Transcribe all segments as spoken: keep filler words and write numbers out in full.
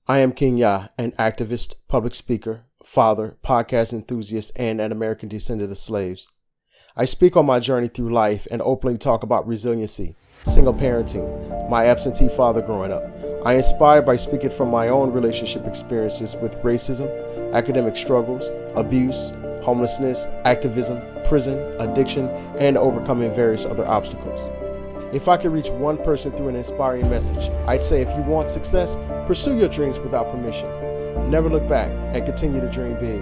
I am King Yah, an activist, public speaker, father, podcast enthusiast, and an American descendant of slaves. I speak on my journey through life and openly talk about resiliency, single parenting, my absentee father growing up. I am inspired by speaking from my own relationship experiences with racism, academic struggles, abuse, homelessness, activism, prison, addiction, and overcoming various other obstacles. If I could reach one person through an inspiring message, I'd say if you want success, pursue your dreams without permission. Never look back and continue to dream big.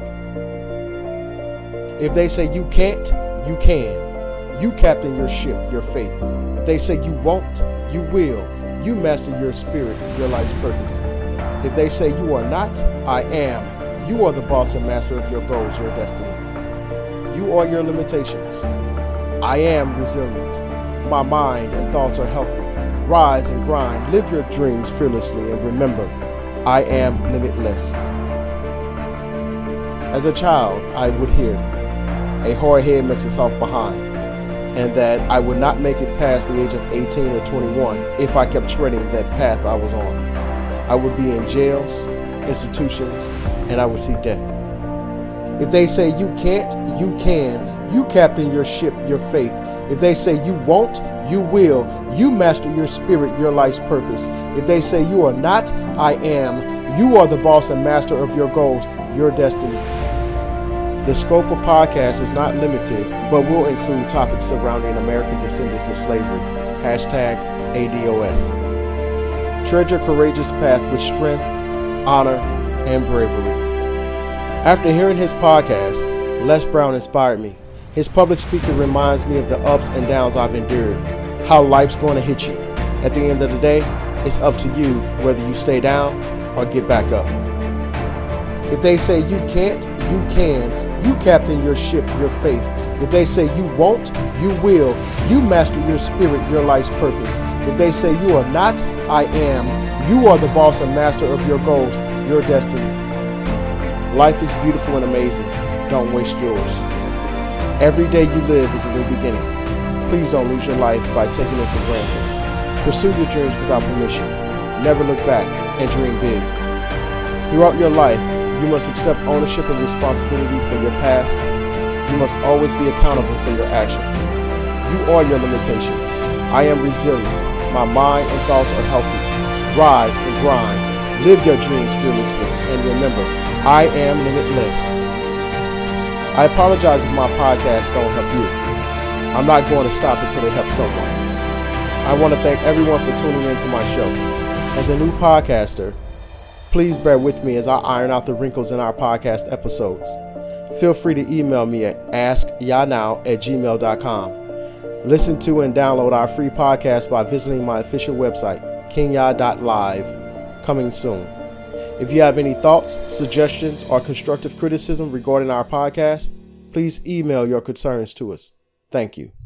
If they say you can't, you can. You captain your ship, your faith. If they say you won't, you will. You master your spirit, your life's purpose. If they say you are not, I am. You are the boss and master of your goals, your destiny. You are your limitations. I am resilient. My mind and thoughts are healthy. Rise and grind. Live your dreams fearlessly and remember, I am limitless. As a child, I would hear, a hoary head makes itself behind, and that I would not make it past the age of eighteen or twenty-one if I kept treading that path I was on. I would be in jails, institutions, and I would see death. If they say you can't, you can. You captain your ship, your faith. If they say you won't, you will. You master your spirit, your life's purpose. If they say you are not, I am. You are the boss and master of your goals, your destiny. The scope of podcast is not limited, but will include topics surrounding American descendants of slavery. Hashtag A D O S. Tread your courageous path with strength, honor, and bravery. After hearing his podcast, Les Brown inspired me. His public speaking reminds me of the ups and downs I've endured, how life's going to hit you. At the end of the day, it's up to you whether you stay down or get back up. If they say you can't, you can. You captain your ship, your faith. If they say you won't, you will. You master your spirit, your life's purpose. If they say you are not, I am. You are the boss and master of your goals, your destiny. Life is beautiful and amazing. Don't waste yours. Every day you live is a new beginning. Please don't lose your life by taking it for granted. Pursue your dreams without permission. Never look back and dream big. Throughout your life, you must accept ownership and responsibility for your past. You must always be accountable for your actions. You are your limitations. I am resilient. My mind and thoughts are healthy. Rise and grind. Live your dreams fearlessly. And remember, I am limitless. I apologize if my podcasts don't help you. I'm not going to stop until it helps someone. I want to thank everyone for tuning into my show. As a new podcaster, please bear with me as I iron out the wrinkles in our podcast episodes. Feel free to email me at ask yah now at gmail dot com. Listen to and download our free podcast by visiting my official website, king yah dot live, coming soon. If you have any thoughts, suggestions, or constructive criticism regarding our podcast, please email your concerns to us. Thank you.